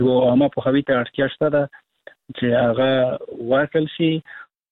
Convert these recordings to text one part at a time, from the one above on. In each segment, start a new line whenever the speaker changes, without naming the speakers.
و عامه پوهاوي ته اړتیا شته ده چې هغه ورکړل شي.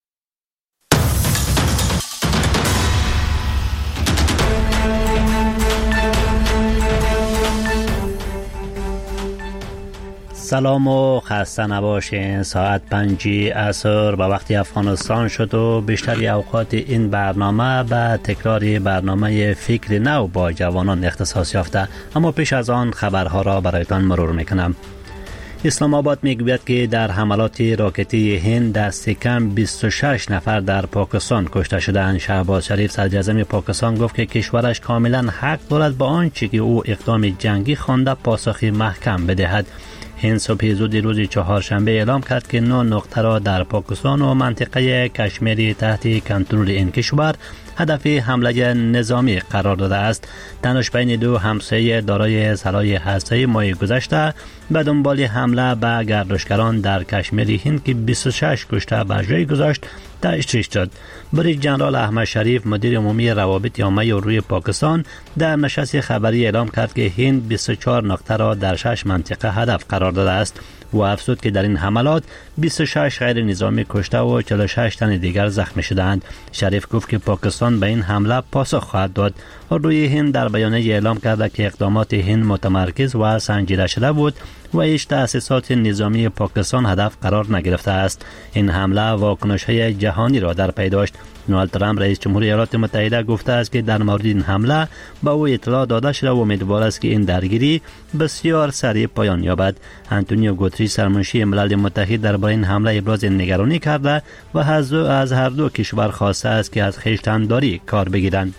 سلام و خسته نباشین. ساعت 5 عصر به وقت افغانستان شد و بیشتری اوقات این برنامه به تکرار برنامه فکر نو با جوانان اختصاص یافته. اما پیش از آن خبرها را برایتان مرور میکنم. اسلام آباد میگوید که در حملات راکتی هند دست کم 26 نفر در پاکستان کشته شدند. شهباز شریف صدراعظم پاکستان گفت که کشورش کاملا حق دارد با آنچه که او اقدام جنگی خوانده پاسخی محکم بدهد. هند صبح زود روز چهارشنبه اعلام کرد که 9 نقطه را در پاکستان و منطقه کشمیر تحت کنترل این کشور هدف حمله نظامی قرار داده است. تنش بین دو همسایه دارای سلاح هسته‌ای ماه گذشته به دنبال حمله به گردشگران در کشمیر هند که 26 کشته بر جای گذاشت تشریح شد. بریگیدر ژنرال احمد شریف مدیر عمومی روابط عامه روی پاکستان در نشست خبری اعلام کرد که هند 24 نقطه را در 6 منطقه هدف قرار داده است. و افزود که در این حملات 26 غیر نظامی کشته و 46 تن دیگر زخمی شدند. شریف گفت که پاکستان به این حمله پاسخ خواهد داد. روی هند در بیانیه اعلام کرده که اقدامات هند متمرکز و سنجیده شده بود و هیچ تأسیسات نظامی پاکستان هدف قرار نگرفته است. این حمله واکنش‌های جهانی را در پی داشت. دونالد ترامپ رئیس جمهور ایالات متحده گفته است که در مورد این حمله به او اطلاع داده شده و امیدوار است که این درگیری بسیار سریع پایان یابد. آنتونیو گوتریش سرمنشی ملل متحد درباره این حمله ابراز نگرانی کرده و از هر دو کشور خواسته است که از خویشتن‌داری کار بگیرند.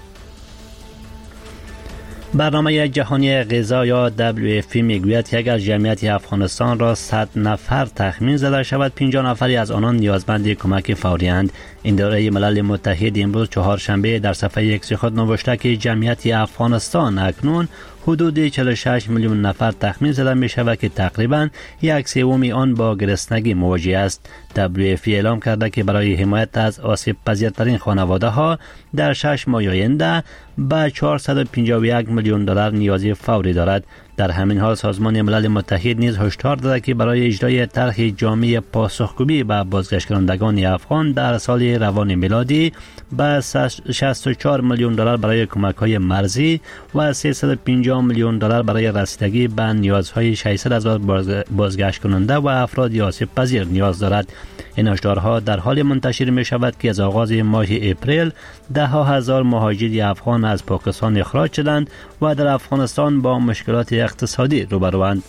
برنامه جهانی غذا یا WFP میگوید که اگر جمعیت افغانستان را 100 نفر تخمین زده شود 50 نفری از آنان نیازمند کمک فوری اند. این اداره ملل متحد امروز چهارشنبه در صفحه اکس خود نوشته که جمعیت افغانستان اکنون حدود 46 میلیون نفر تخمین زده می شود که تقریباً 1/3 آن با گرسنگی مواجه است. WFP اعلام کرده که برای حمایت از آسیب پذیرترین خانواده ها در 6 ماه آینده به 451 میلیون دلار نیازی فوری دارد. در همین حال سازمان ملل متحد نیز هشدار داده که برای اجرای طرح جامع پاسخگویی به بازگشت افغان در سال روان میلادی به 64 میلیون دلار برای کمک‌های مرزی و 350 میلیون دلار برای رسیدگی به نیازهای 600,000 بازگشت کننده و افراد آسیب پذیر نیاز دارد. این هشدارها در حال منتشر می شود که از آغاز ماه اپریل 10,000 مهاجر افغان از پاکستان اخراج شدند و در افغانستان با مشکلات اقتصادی روبروند.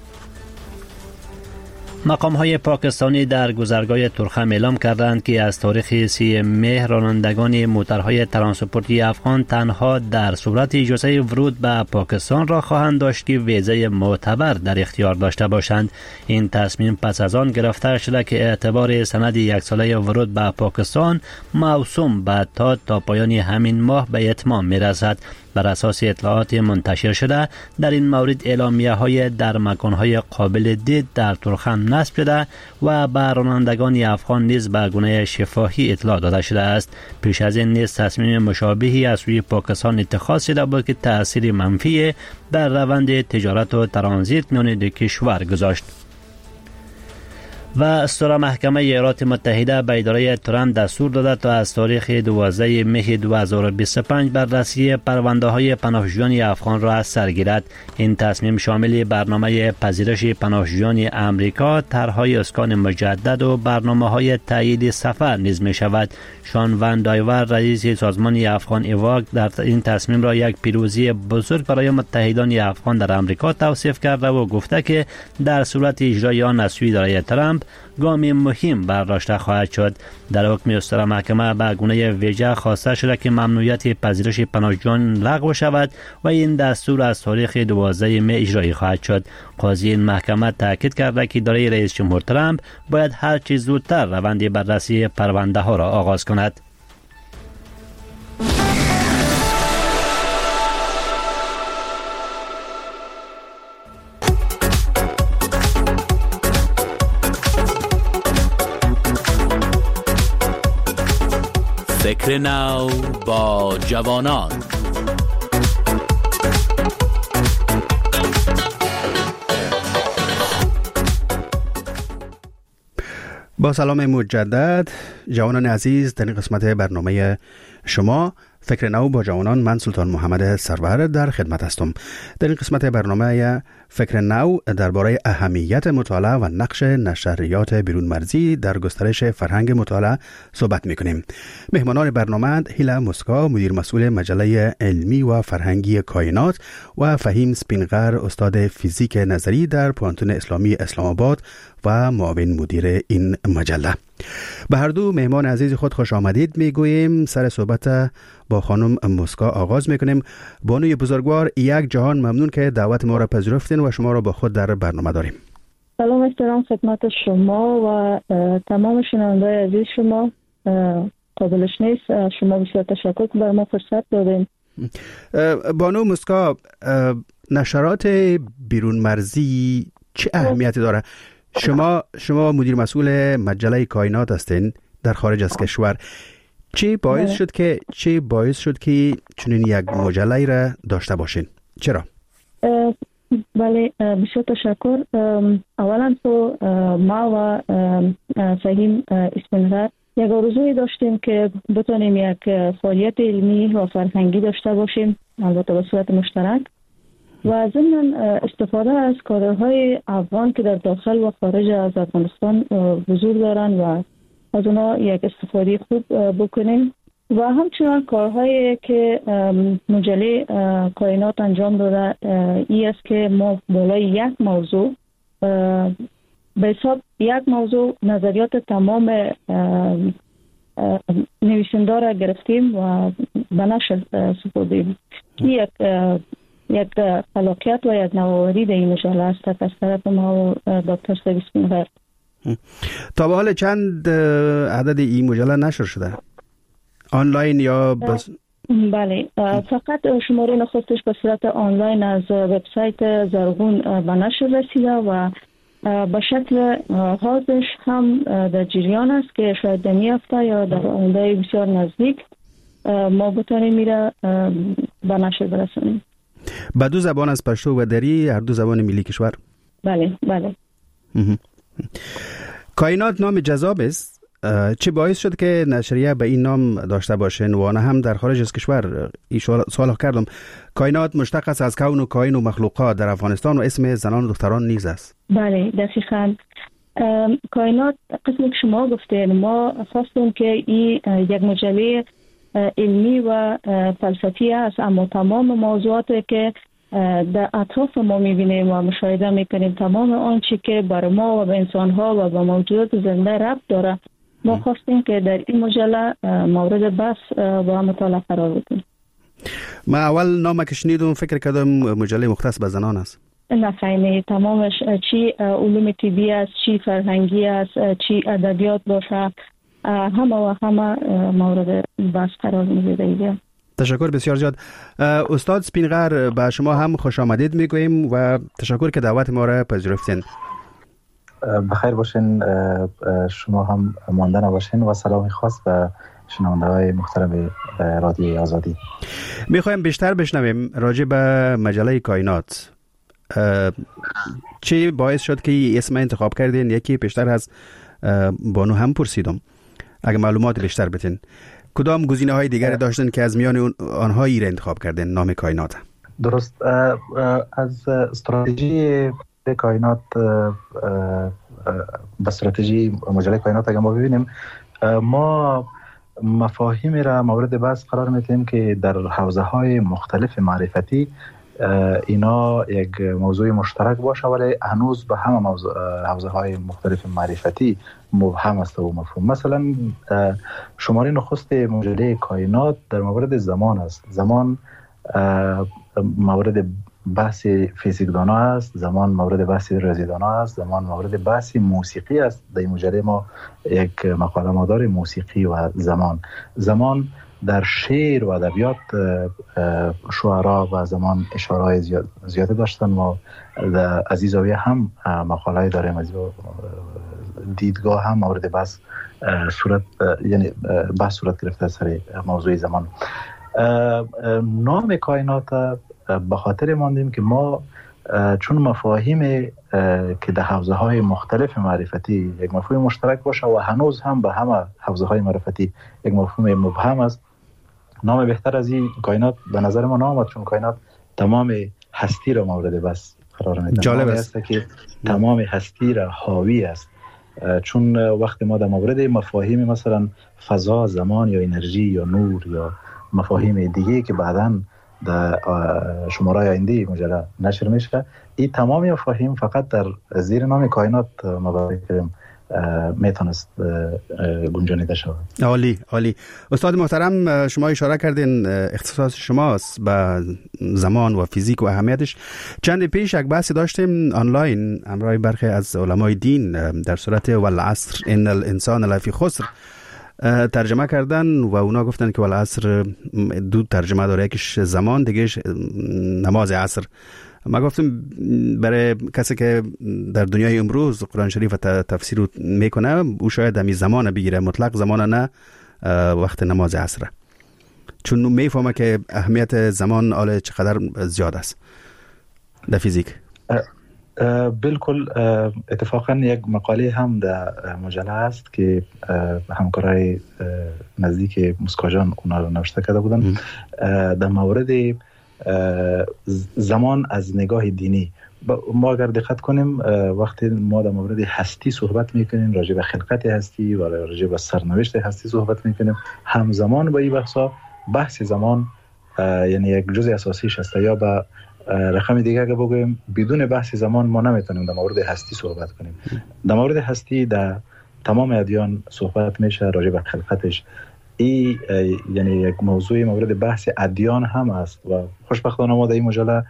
مقام‌های پاکستانی در گذرگاه ترخم اعلام کردند که از تاریخ 3 مهر رانندگان موترهای ترانسپورتی افغان تنها در صورت اجازه ورود به پاکستان را خواهند داشت که ویزه معتبر در اختیار داشته باشند. این تصمیم پس از آن گرفته شده که اعتبار سند 1 ساله ورود به پاکستان موسوم به تا پایان همین ماه به اتمام می‌رسد. بر اساس اطلاعات منتشر شده در این مورد اعلامیه‌های در مکان‌های قابل دید در ترخم نصب شده و به رانندگان افغان نیز به گونه شفاهی اطلاع داده شده است. پیش از این نیز تصمیم مشابهی از سوی پاکستان اتخاذ شده بود که تأثیر منفی بر روند تجارت و ترانزیت میان دو کشور گذاشت. و استرا محکمه ایالات متحده به اداره ترامپ دستور داده تا از تاریخ 12 مه 2025 بررسی پرونده های پناهجویان افغان را از سر گیرد. این تصمیم شامل برنامه پذیرش پناهجویان امریکا، طرح‌های اسکان مجدد و برنامه‌های تایید سفر نیز می شود. شان وان دایور رئیس سازمان افغان ایواک در این تصمیم را یک پیروزی بزرگ برای متحدان افغان در امریکا توصیف کرده و گفته که در صورت اجرای آن از سوی اداره ترامپ گامی مهم برداشته خواهد شد. در حکم استرا محکمه به گونه ویژه خواسته شده که ممنوعیت پذیرش پناهجویان لغو شود و این دستور از تاریخ 12 مه اجرایی خواهد شد. قاضی این محکمه تاکید کرده که اداره رئیس جمهور ترامپ باید هر چه زودتر روند بررسی پرونده ها را آغاز کند.
فکر نو با جوانان.
با سلام مجدد جوانان عزیز، در این قسمت برنامه شما فکر نو با جوانان، من سلطان محمد سرور در خدمت هستم. در این قسمت برنامه فکر نو درباره اهمیت مطالعه و نقش نشریات بیرون مرزی در گسترش فرهنگ مطالعه صحبت میکنیم. مهمانان برنامه هیلا موسکا، مدیر مسئول مجله علمی و فرهنگی کائنات، و فهیم سپینغر، استاد فیزیک نظری در پوانتون اسلامی اسلام آباد و معاون مدیر این مجله. به هر دو مهمان عزیز خود خوش آمدید میگوییم. سر صحبت با خانم موسکا آغاز میکنیم. بانوی بزرگوار، یک جهان ممنون که دعوت ما را پذیرفتین و شما را با خود در برنامه داریم.
سلام احترام خدمت شما و تمام شنونده‌های عزیز شما. قابلش نیست، شما بسیار تشکر که بر ما فرصت دادین.
بانو موسکا، نشرات بیرون مرزی چه اهمیتی داره؟ شما مدیر مسئول مجله کائنات هستین در خارج از کشور. چی باعث شد که چنین یک مجله را داشته باشین؟ چرا؟
بله، بسیار تشکر. اولا تو ما و فهیم اسپینغر یک آرزوی داشتیم که بتونیم یک فعالیت علمی و فرهنگی داشته باشیم، البته به صورت مشترک، و ضمن استفاده از کادرهای افغان که در داخل و خارج از افغانستان حضور دارند و از اونا یک استفاده خوب بکنیم، و همچنان کارهایی که مجله کائنات انجام داده ای است که ما بالای یک موضوع به حساب یک موضوع نظریات تمام نویسنده را گرفتیم و به نشر سپردیم. یک خلاقیت و یک نوآوری در این مجله است از طرف ما و دکتر اسپینغر.
تا به حال چند عدد این مجله نشر شده؟ آنلاین یا بس؟
بله، فقط شماره نخستش به صورت آنلاین از وبسایت زرغون به نشر رسیده و به شکل حاضرش هم در جریان است که شاید در این هفته یا در آینده بسیار نزدیک ما بتانیم میره به نشر برسانیم.
به دو زبان از پشتو و دری، هر دو زبان ملی کشور؟
بله بله.
کائنات نام جذاب است. چه باعث شد که نشریه به این نام داشته باشین و نه هم در خارج از کشور؟ این سوال کردم. کائنات مشتق است از کون و کائن و مخلوقات در افغانستان و اسم زنان و دختران نیز است.
بله دقیقاً. کائنات قسمی که شما گفتین، ما خواستیم که این یک مجله علمی و فلسفی است، اما تمام موضوعاتی که در اطراف ما میبینیم و مشاهده میکنیم، تمام آنچه که بر ما و به انسانها و به موجودات زنده ربط داره، ما خواستیم که در این مجله مورد بحث و مطالعه قرار بدیم.
ما اول نام که شنیدم فکر کردم مجله مختص به زنان است.
نه خیلی، تمامش چی علوم طبی است، چی فرهنگی است، چی ادبیات باشه، همه و همه مورد بحث قرار میگیره.
تشکر بسیار زیاد. استاد سپینغر، به شما هم خوش آمدید میگوییم و تشکر که دعوت ما را پذیرفتین.
بخیر باشین، شما هم مانده نباشین و سلام خاص به شنونده‌های محترم رادیوی آزادی.
میخوایم بیشتر بشنویم راجع به مجله کائنات. چی باعث شد که اسم انتخاب کردین؟ یکی بیشتر از بانو هم پرسیدم، اگه معلومات بیشتر بتین. کدام گزینه‌های دیگر داشتن که از میان آنها را انتخاب کردن نام کائنات؟
درست، از استراتژی کائنات به استراتژی مجله کائنات اگه ما ببینیم، ما مفاهیمی را مورد بحث قرار میدیم که در حوزه‌های مختلف معرفتی اینا یک موضوع مشترک باشه، ولی هنوز به همه حوزه‌های مختلف معرفتی مبهم است و مفهوم. مثلا شماره نخست مجله کائنات در مورد زمان است. زمان مورد بحث فیزیکدانا است، زمان مورد بحث ریاضیدانا است، زمان مورد بحث موسیقی است. در این مجله ما یک مقاله ما داریم، موسیقی و زمان در شعر و ادبیات شعرا و زمان اشاره زیاده داشتن. ما از این زاویه هم مقاله داریم، از دیدگاه هم مورد بحث صورت گرفته سر موضوع زمان. نام کائنات به خاطر ماندیم که ما چون مفاهیم که در حوزه های مختلف معرفتی یک مفهوم مشترک باشه و هنوز هم به همه حوزه های معرفتی یک مفهوم مبهم است، نام بهتر از این کائنات به نظر ما نامد، چون کائنات تمام هستی را مورد بس قرار میده.
جالب است
که تمام هستی را حاوی است، چون وقتی ما در مورد مفاهیم مثلا فضا، زمان یا انرژی یا نور یا مفاهیم دیگه که بعداً در شماره آینده مجله نشر میشه، این تمامی مفاهیم فقط در زیر نام کائنات مبارک میتونست گنجانیده شود.
عالی عالی. استاد محترم، شما اشاره کردین اختصاص شماست به زمان و فیزیک و اهمیتش. چند پیش یک بحثی داشتیم آنلاین همراه برخی از علمای دین در صورت والعصر ان الانسان لفی خسر ترجمه کردن و اونا گفتن که والعصر دو ترجمه داره، یکیش زمان، دیگهش نماز عصر. ما گفتم برای کسی که در دنیای امروز قرآن شریف تفسیر میکنه او شاید همی زمان بگیره، مطلق زمان نه وقت نماز عصر، چون میفهمه که اهمیت زمان آل چقدر زیاد است در فیزیک.
بالکل. اتفاقا یک مقاله هم در مجله است که همکارای نزدیک مسکاجان اونا رو نوشته کرده بودن در مورد زمان از نگاه دینی. ما اگر دقت کنیم وقتی ما در مورد هستی صحبت میکنیم، راجع به خلقت هستی و راجع به سرنوشت هستی صحبت میکنیم، همزمان با این بحث زمان یعنی یک جزء اساسیش است. یا با رقم دیگه اگه بگویم بدون بحث زمان ما نمیتونیم در مورد هستی صحبت کنیم. در مورد هستی در تمام ادیان صحبت میشه راجع به خلقتش. این یعنی یک موضوع مورد بحث ادیان هم است و خوشبختانه ما در این مجله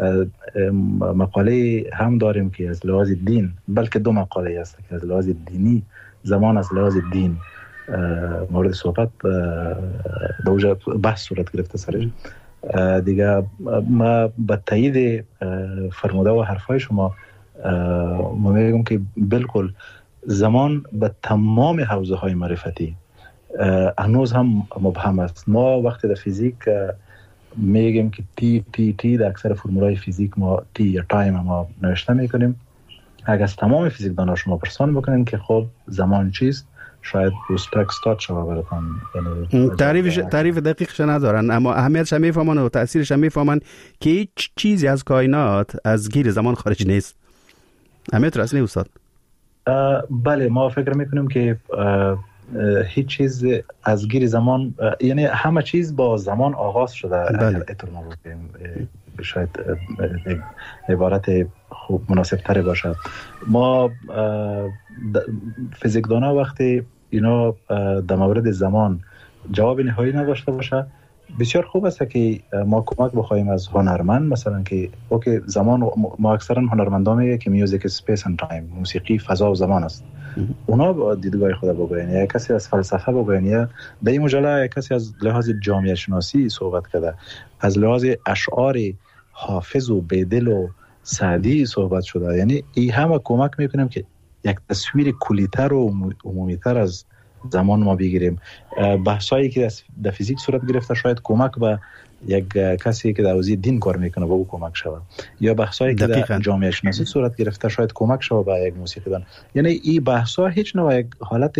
مقاله هم داریم که از لحاظ دین، بلکه دو مقاله است که از لحاظ دینی زمان از لحاظ دین مورد صحبت دوجه بحث صورت گرفته سرش. دیگه ما به تایید فرموده و حرفای شما ما میگم که بالکل زمان به تمام حوزه های معرفتی هنوز هم مبهم است. ما وقتی در فیزیک میگیم که تی در اکثر فرمولای فیزیک ما تی یا تایم ما نوشته میکنیم. اگر از تمام فیزیکدانا شما پرسان بکنین که خب زمان چیست، شاید روسترک استاد شما براتون
تعریف دقیقش ندارن، اما اهمیتش هم میفهمن و تأثیرش هم میفهمن که هیچ چیزی از کائنات از گیر زمان خارج نیست. اهمیت رسمی استاد؟
بله، ما فکر میکنیم که هیچ چیز از گیر زمان، یعنی همه چیز با زمان آغاز شده.
بله.
ما بگیم شاید عبارت خوب مناسب تره باشه. ما فیزیکدانا وقتی اینا در مورد زمان جواب نهایی نداشته باشه، بسیار خوب است که ما کمک بخوایم از هنرمند، مثلا که اوکی زمان، ما اکثرا هنرمندان میگه که میوزیک اسپیس اند تایم، موسیقی فضا و زمان است. اونا با دیدگاه خود بگوین، یا کسی از فلسفه بگوین، یا در این مجله کسی از لحاظ جامعه شناسی صحبت کرده، از لحاظ اشعار حافظ و بیدل و سعدی صحبت شده. یعنی این همه کمک میکنیم که یک تصویر کلیتر و عمومیتر از زمان ما بگیریم. بحثایی که در فیزیک صورت گرفته شاید کمک به یک کسی که در حوزه دین کار میکنه به او کمک شود، یا بحثایی که در جامعه شناسی صورت گرفته شاید کمک شود به یک موسیقیدان. یعنی این بحثا هیچ نوع یک حالت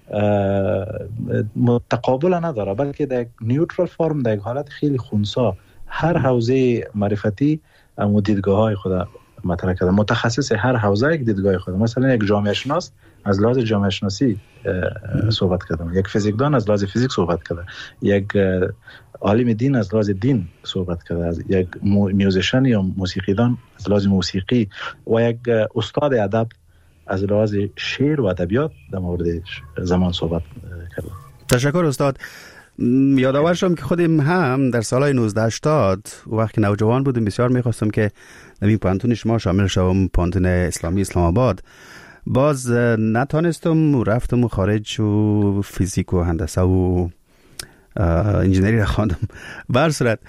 متقابل نداره، بلکه در یک نیوترال فرم، در یک حالت خیلی خنثی هر حوزه معرفتی دیدگاه‌های خود مطرح کرده. متخصص هر حوزه یک دیدگاه خود. مثلا یک جامعه شناس از لحاظ جامعه شناسی صحبت کرده، یک فیزیکدان از لحاظ فیزیک صحبت کرده، یک عالم دین از لحاظ دین صحبت کرده، یک میوزیشن یا موسیقیدان از لحاظ موسیقی و یک استاد ادب از لحاظ شعر و ادبیات در مورد زمان صحبت کرده.
تشکر استاد. یادآور شدم که خودم هم در سالهای 1980 وقتی نوجوان بودم بسیار می‌خواستم که این پانتون شما شامل شوم، پانتون اسلامی اسلام آباد. باز نتونستم و رفتم و خارج و فیزیک و هندسه و انجینری را خواندم. به هر صورت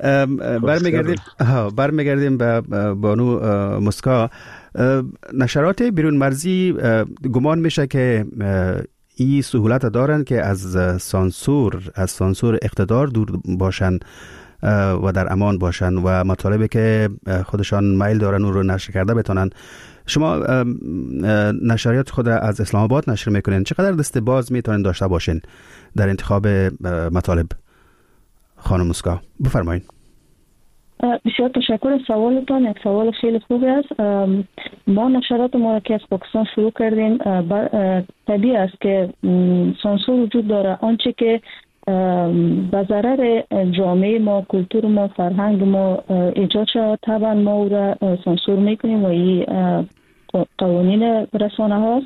برمیگردیم به بانو مسکا. نشرات بیرون مرزی گمان میشه که این سهولت دارن که از سانسور اقتدار دور باشن و در امان باشن و مطالبی که خودشان میل دارن اون رو نشر کرده بتونن. شما نشریات خود از اسلام آباد نشر میکنین، چقدر دست باز میتونین داشته باشین در انتخاب مطالب؟ خانم موسکا بفرمایید.
بسیار تشکر. سوالتان یک سوال خیلی خوبی است. ما نشرات ما را که از پاکستان شروع کردیم، طبیعی است که سانسور وجود داره. آنچه که به ضرر جامعه ما، کلتور ما، فرهنگ ما ایجاد شد، طبعا ما او را سانسور میکنیم و این قوانین رسانه هاست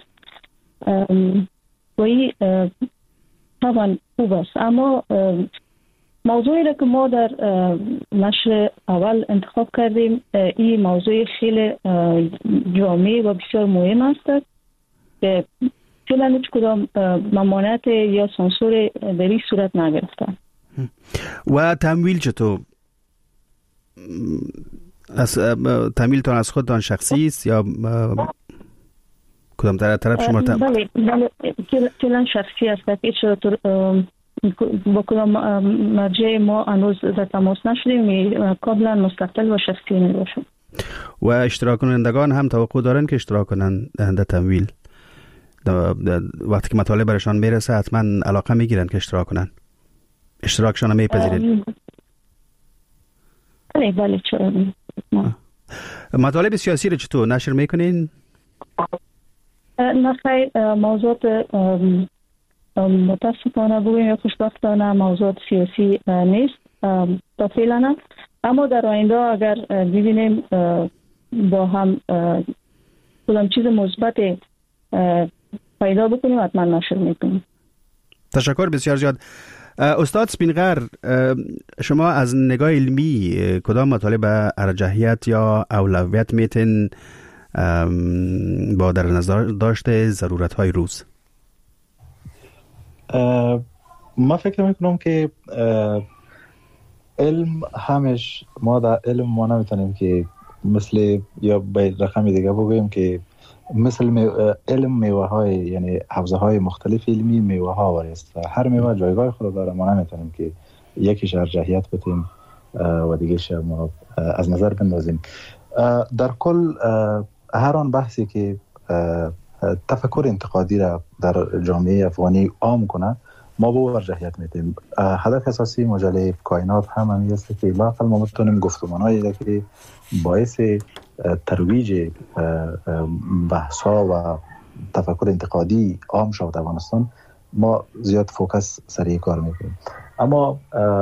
و این طبعا خوب است. اما موضوعی را که ما در نشر اول انتخاب کردیم، این موضوع خیلی جامع و بسیار مهم است که فعلا هیچ کدام ممانعت یا سانسور در این صورت نگرفته.
و تمویل چطور؟ تمویلتان از خودتان شخصی است یا کدام طرف شما
بله فعلا شخصی است. هیچ با کدام مرجع ما هنوز در تماس نشدیم. کاملا مستقل و شخصی میباشیم.
و اشتراک کنندگان هم توقع دارن که اشتراک کنن در تمویل؟ وقتی که مطالب برشان میرسه حتما علاقه میگیرن که اشتراک کنن؟ اشتراکشان هم میپذیرین؟
بله چرا.
مطالب سیاسی رو چطور نشر میکنین؟
نه خیر، موضوعات متاسفانه بگویم یا خوشبختانه موضوعات سیاسی نیست تا فعلا. اما در آینده اگر ببینیم با هم کدام چیز مثبت پیدا بکنیم حتما نشر میکنیم.
تشکر بسیار زیاد. استاد سپینغر، شما از نگاه علمی کدام مطالب ارجحیت یا اولویت میتین با در نظر داشته ضرورت های روز؟
ما فکر میکنم که علم همش، ما در علم ما نمیتونیم که مثل یا به رقم دیگه بگویم که مثل علم میوه های، یعنی حوزه های مختلف علمی میوه ها وارست و هر میوه جایگاه خود داره. ما نمیتونیم که یکیش ارجحیت بدیم و دیگهش ما از نظر بندازیم. در کل هر آن بحثی که تفکر انتقادی را در جامعه افغانی عام کنه ما به ارجحیت میدیم. هدف اساسی مجله کائنات هم همین است که لااقل ما بتونیم گفتمانایی که باعث ترویج بحث‌ها و تفکر انتقادی عام شود در افغانستان، ما زیاد فوکس سر کار میکنیم. اما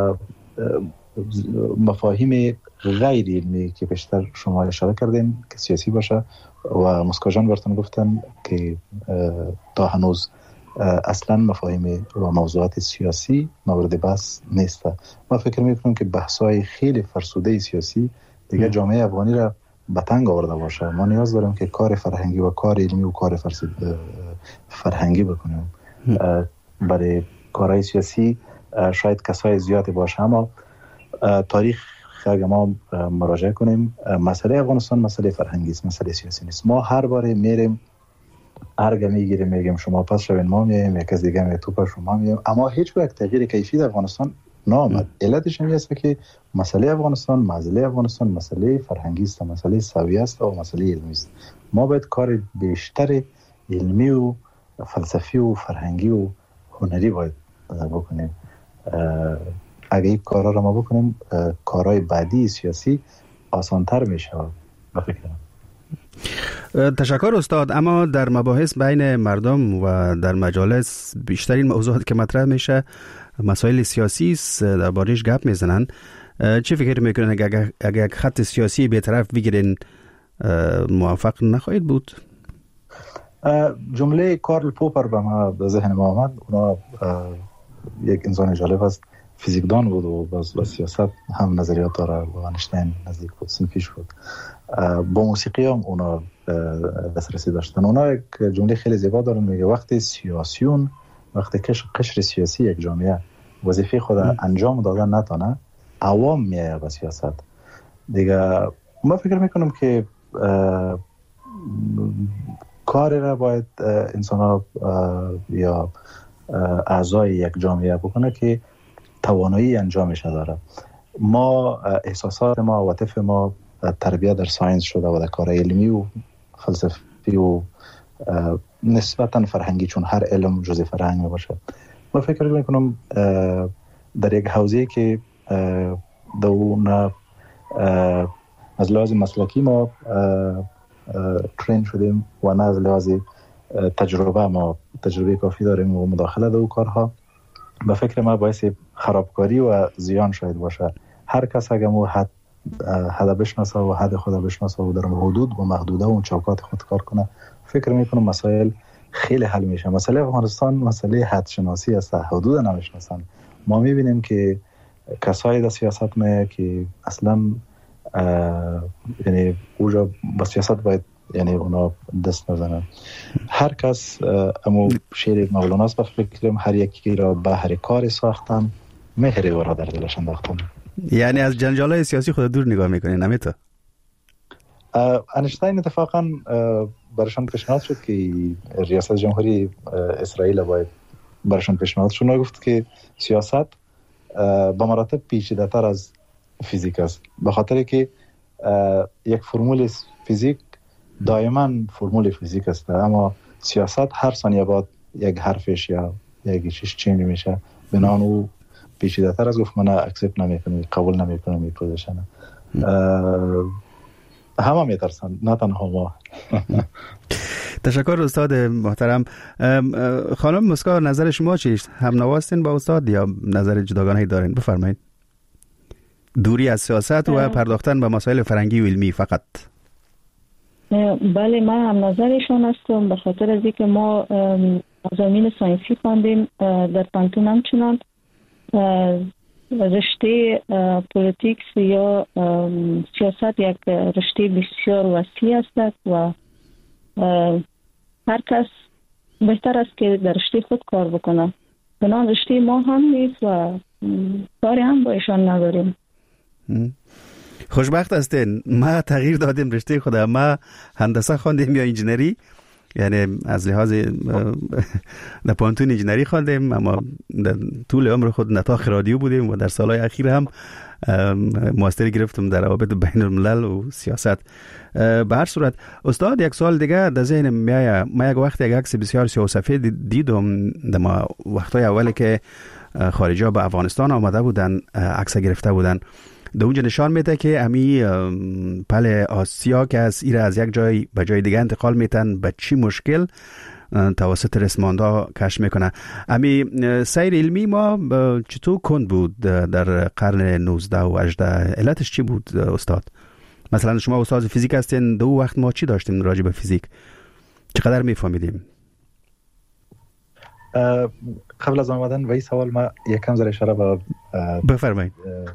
مفاهیم غیر علمی که بیشتر شما اشاره کردین که سیاسی باشه و مسکا جان براتون گفتن که تا هنوز اصلا مفاهیم و موضوعات سیاسی مورد بحث نیست. ما فکر میکنم که بحث‌های خیلی فرسوده سیاسی دیگه جامعه افغانی را به تنگ آورده باشه. ما نیاز داریم که کار فرهنگی و کار علمی و کار فرهنگی بکنیم. برای کارهای سیاسی شاید کسای زیادی باشه، اما تاریخ اگه ما مراجعه کنیم، مسئله افغانستان مسئله فرهنگی است، مسئله سیاسی نیست. ما هر باره میریم ارگه میگیریم میگیم شما پس شوین، ما میایم یک از دیگه میگه تو پس شما میایم، اما هیچ یک تغییر کیفی در افغانستان نامد. علتش این است که مسئله افغانستان مسئله فرهنگی است، مسئله سویه است و مسئله علمی است. ما باید کار بیشتر علمی و فلسفی و فرهنگی و هنری باید بکنیم. اگه این کارا رو ما بکنیم کارهای بعدی سیاسی آسانتر میشه بفکرم.
تشکر استاد. اما در مباحث بین مردم و در مجالس بیشترین موضوعات که مطرح میشه مسائل سیاسی است، درباره‌اش گپ میزنن. چه فکر میکنن اگه یک خط سیاسی به طرف بگیرین موفق نخواهید بود؟
جمله کارل پوپر به ما به ذهن ما آمد. اونا یک انسان جالب است، فیزیکدان بود و با سیاست هم نظریات داره و انشتین نزدیک بود، سنفیش بود. با موسیقی هم اونا دسترسی داشتن. اونا یک جمله خیلی زیبا دارن، میگه وقتی سیاسیون، وقتی قشر سیاسی یک جامعه وظیفه خود انجام دادن نتونه، عوام میایه به سیاست دیگه. ما فکر میکنم که کاری را باید انسان ها یا اعضای یک جامعه بکنه که توانایی انجامش داره. ما احساسات ما و عاطفه ما تربیت در ساینس شده و در کار علمی و فلسفی و نسبتا فرهنگی، چون هر علم جزء فرهنگ باشه. ما فکر میکنم در یک حوزه که دونه از لحاظ مسلکی ما ترین شدیم و نه از لحاظ تجربه کافی داریم و مداخله در او کارها، به فکر ما باعث خرابکاری و زیان شاید باشه. هر کس اگر مو حد بشناسه و حد خود بشناسه و در حدود و محدوده و اون چوکات خود کار کنه، فکر میکنم مسائل خیلی حل میشه. مسئله افغانستان مسئله حد شناسی است، حدود نمیشناسن. ما میبینیم که کسایی در سیاست ما که اصلا یعنی اوجا با سیاست باید یعنی اونا دست نزنن. هر کس امو شعر مولاناست، به فکرم هر یکی را بهر کار ساختن، مهر او را در دلش انداختن.
یعنی از جنجال‌های سیاسی خود دور نگاه میکنین، نمی‌ته؟
انشتاین اتفاقا برشان پیشنهاد شد که ریاست جمهوری اسرائیل باید برشان پیشنهاد شد. گفت که سیاست به مراتب پیچیده‌تر از فیزیک است، به خاطر که یک فرمول فیزیک دائما فرمول فیزیک است، اما سیاست هر ثانیه بعد یک حرفش یا یک چیز چینج میشه، بنابراین او پیچیده‌تر از. گفت من اکسپت نمیکنم، قبول نمیکنم این پوزیشن. همه میترسن، نه تنها ما.
تشکر استاد محترم. خانم مسکا، نظر شما چیست؟ هم نواستین با استاد یا نظر جداگانه‌ای دارین؟ بفرمایید. دوری از سیاست و پرداختن به مسائل فرهنگی و علمی فقط.
بله، من هم نظرشان هستم، به خاطر از اینکه ما مضامین ساینسی خواندیم در پانتون. همچنان رشته پولیتیکس یا سیاست یک رشته بسیار وسیع است و هر کس بهتر است که در رشته خود کار بکنه. بنابراین رشته ما هم نیست و کاری هم با ایشان نداریم.
خوشبخت هستین. ما تغییر دادیم رشته خود. ما هندسه خواندیم یا انجینری، یعنی از لحاظ در پانتون انجینری خواندیم، اما در طول عمر خود نطاق رادیو بودیم و در سالهای اخیر هم ماستری گرفتم در روابط بین الملل و سیاست. به هر صورت استاد، یک سوال دیگه در ذهنم میاد. ما یک وقت یک عکس بسیار سیاه‌وسفید دیدم در ما وقتای اولی که خارجی‌ها به افغانستان آمده بودن، عکس گرفته بودن. در اونجا نشان میده که امی پل آسیا که از ایره از یک جای به جای دیگه انتقال میتن، به چی مشکل توسط رسماندا کش میکنه. امی سیر علمی ما چطور کند بود در قرن 19 و 18؟ علتش چی بود استاد؟ مثلا شما استاد فیزیک هستین، دو وقت ما چی داشتیم راجع به فیزیک؟ چقدر میفهمیدیم؟
قبل از آمدن به این سوال ما یکم ذره اشاره به
بفرمایید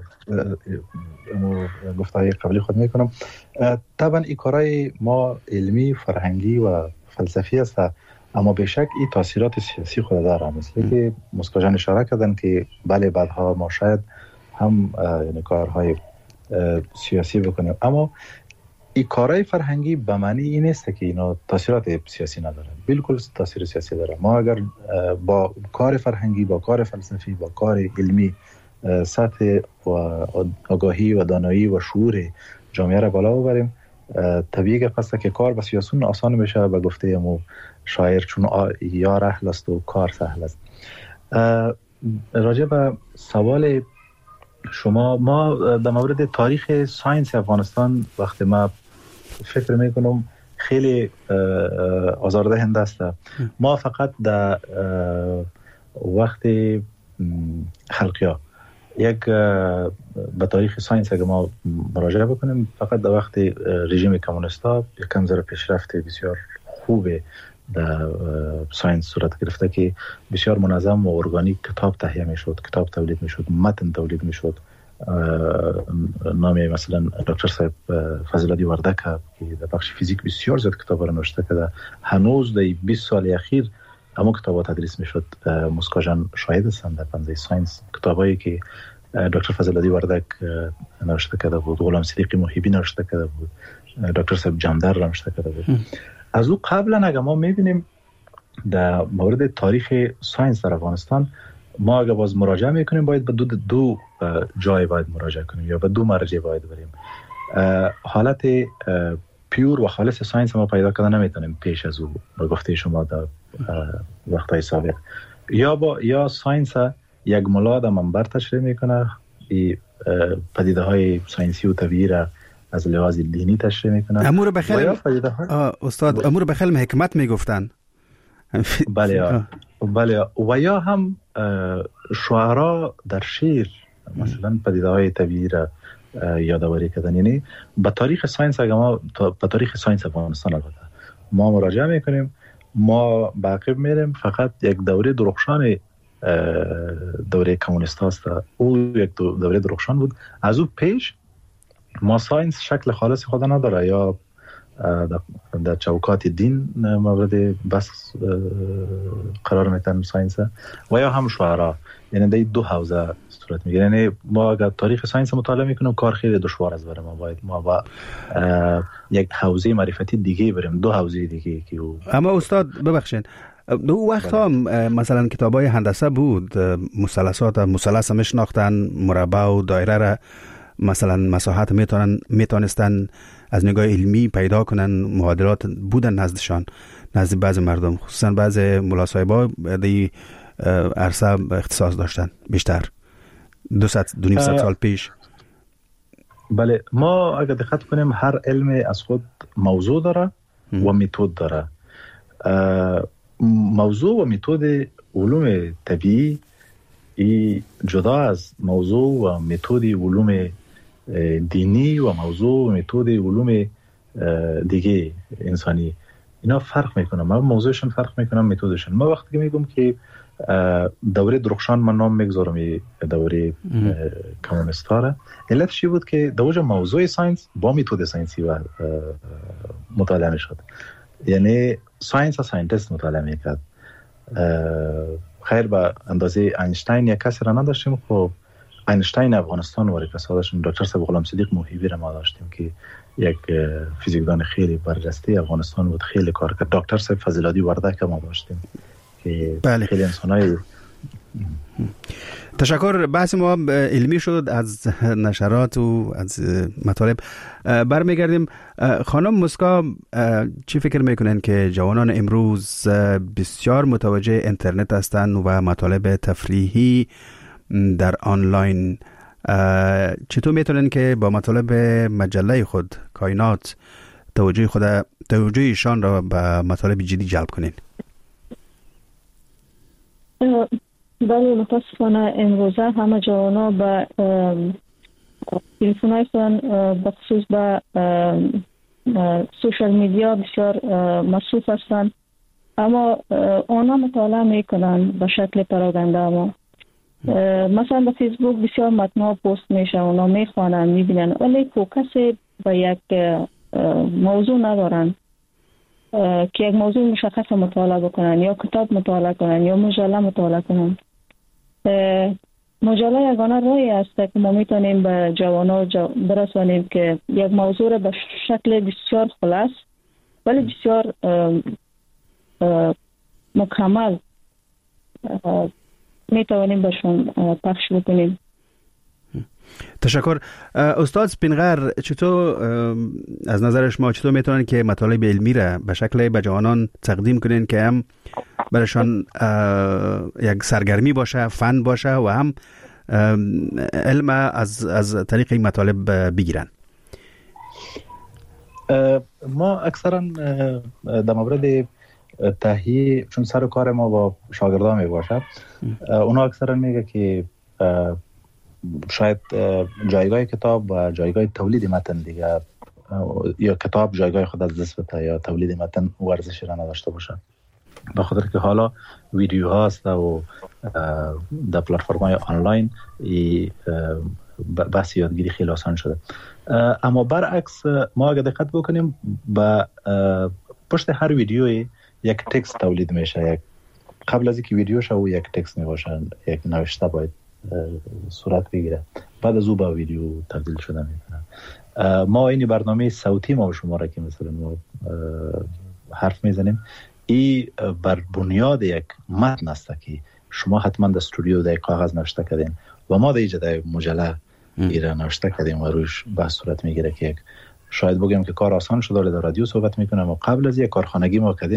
گفتهای قبلی خود میکنم. طبعا این کارهای ما علمی، فرهنگی و فلسفی است، اما به شک این تاثیرات سیاسی خود داره. مثل که مسکا جان اشاره کردن که بله بعدها ما شاید هم یعنی کارهای سیاسی بکنیم، اما این کارهای فرهنگی به معنی این نیست که اینا تاثیرات سیاسی نداره. بالکل تاثیر سیاسی داره. ما اگر با کار فرهنگی، با کار فلسفی، با کار علمی سطح و آگاهی و دانایی و شعور جامعه را بالا ببریم، طبیعی است که کار با سیاسون آسان میشه. به گفته مو شاعر چون یار اهل است و کار سهل است. راجع به سوال شما، ما در مورد تاریخ ساینس افغانستان وقتی ما فکر میکنم خیلی آزاردهنده است. ما فقط در وقت خلقیا یک به تاریخ ساینس اگه ما مراجعه بکنیم، فقط در وقت رژیم کمونیستا یکم ذره پیشرفت بسیار خوبه در ساینس صورت گرفته که بسیار منظم و ارگانیک کتاب تهیه میشد، کتاب تولید میشد، متن تولید میشد. نامی مثلا دکتر صاحب فضل‌الدین وردک که در بخش فیزیک بسیار زیاد کتاب را نوشته که هنوز در 20 سال اخیر همون کتابا تدریس میشد. مسکا جان شاهد هستند در پنزه ساینس کتابایی که دکتر فضل‌الدین وردک نوشته کرده بود، غلام صدیقی محیبی نوشته کرده بود، دکتر صاحب جمدر نوشته کرده بود. از او قبلا اگه ما میبینیم در مورد تاریخ ساینس در افغانستان، ما اگه باز مراجعه میکنیم باید به دو جای باید مراجعه کنیم یا به دو مرجع باید بریم. حالت پیور و خالص ساینس ما پیدا کردن نمیتونیم پیش از او به گفته شما در وقتهای سابق. یا ساینس یک ملا در منبر تشریح میکنه، پدیده های ساینسی و طبیعی را از لحاظ دینی تشریح میکنه.
امور بخیل استاد امور بخیل حکمت میگفتن.
بله و یا هم شعرا در شعر مثلا پدیده های طبیعی را یادآوری کردن. یعنی به تاریخ ساینس اگه ما به تاریخ ساینس افغانستان البته ما مراجعه میکنیم، ما باقی میریم فقط یک دوره درخشان دوره کمونیست هاست. او یک دوره درخشان بود. از او پیش ما ساینس شکل خالص خود نداره، یا در چوکات دین مورد بس قرار میتن ساینس و یا هم شعرا. یعنی در دو حوزه صورت میگیره. یعنی ما اگر تاریخ ساینس مطالعه میکنیم کار خیلی دشوار است برای ما. باید ما با یک حوزه معرفتی دیگه بریم، دو حوزه دیگه که
اما استاد ببخشید دو وقت ها مثلا کتابای هندسه بود، مثلث میشناختن، مربع و دایره را مثلا مساحت میتونستن از نگاه علمی پیدا کنن، معادلات بودن نزدشان، نزد بعض مردم، خصوصا بعض ملا صاحبا دی عرصه اختصاص داشتن بیشتر 200 سال پیش.
بله ما اگر دقت کنیم هر علم از خود موضوع داره و متد داره. موضوع و متد علوم طبیعی جدا از موضوع و متد علوم دینی و موضوع و متد علوم دیگه انسانی، اینا فرق میکنن. من موضوعشون فرق میکنم، متدشون. ما وقتی که میگم که دوره درخشان من نام میگذارم دوره کمونیستا را، علت چی بود که دوجه موضوع ساینس با متد ساینسی و مطالعه میشد. یعنی ساینس ساینتیست مطالعه میکرد. خیر به اندازه اینشتین یک کسی را نداشتیم. خب اینشتین افغانستان و کسا داشتیم. دکتر صاحب غلام صدیق موهیبی را ما داشتیم که یک فیزیکدان خیلی برجسته افغانستان بود، خیلی کار کرد. دکتر صاحب فضیلادی وردک ما داشتیم که
بله.
خیلی انسانای
تشکر. بحث ما علمی شد از نشرات و از مطالب. برمیگردیم. خانم مسکا چی فکر میکنن که جوانان امروز بسیار متوجه اینترنت هستند و مطالب تفریحی در آنلاین، چطور میتونن که با مطالب مجله خود کائنات توجه ایشان را به مطالب جدی جلب کنین؟
بله متاسفانه امروزه همه جوانا به تلفن‌هایشان به خصوص به سوشال میدیا بسیار مصروف هستند، اما آنها مطالعه میکنن به شکل پراگنده. اما مثلا به فیسبوک بسیار متن‌ها پست میشه، اونا میخوانن میبینن، ولی فوکس به یک موضوع ندارن که یک موضوع مشخص مطالعه بکنن، یا کتاب مطالعه کنن یا مجله مطالعه کنن. مجله یگانه راهی است که ما میتونیم به جوانان برسانیم که یک موضوع را به شکل بسیار خلاص ولی بسیار مکمل میتونیم بهشون پخش بکنیم.
تشکر. استاد سپینغر، چطور از نظر شما چطور میتونن که مطالب علمی را به شکل به جوانان تقدیم کنین که هم برایشان یک سرگرمی باشه، فن باشه و هم علم از طریق این مطالب بگیرن؟
ما اکثرا در مورد تهیه، چون سر کار ما با شاگردان می باشه، اونا اکثرا میگه که شاید جایگاه کتاب و جایگاه تولید متن دیگه، یا کتاب جایگاه خود از دست بده یا تولید متن ورزشی را نداشته باشه، به خاطر که حالا ویدیو هاست و در پلتفرم‌های آنلاین بحث یادگیری خیلی آسان شده. اما برعکس ما اگه دقت بکنیم با پشت هر ویدیوی یک تکست تولید میشه. قبل از اینکه ویدیو شه و یک تکست میباشه، یک نوشته باید صورت بگیره، بعد از او با ویدیو تبدیل شده میکنه. ما این برنامه صوتی ما و شما را که مثلا ما حرف میزنیم، این بر بنیاد یک متن است که شما حتما در استودیو در کاغذ نوشته کردین و ما در اینجا مجله ایران نوشته کردیم و روش بحث صورت میگیره که شاید بگم که کار آسان شده، در رادیو صحبت میکنم و قبل از یک کارخانگی ما کردیم